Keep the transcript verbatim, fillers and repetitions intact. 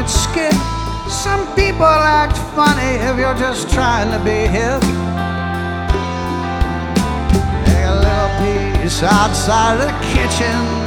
it skip. Some people act funny if you're just trying to be hip. Take a little piece outside of the kitchen.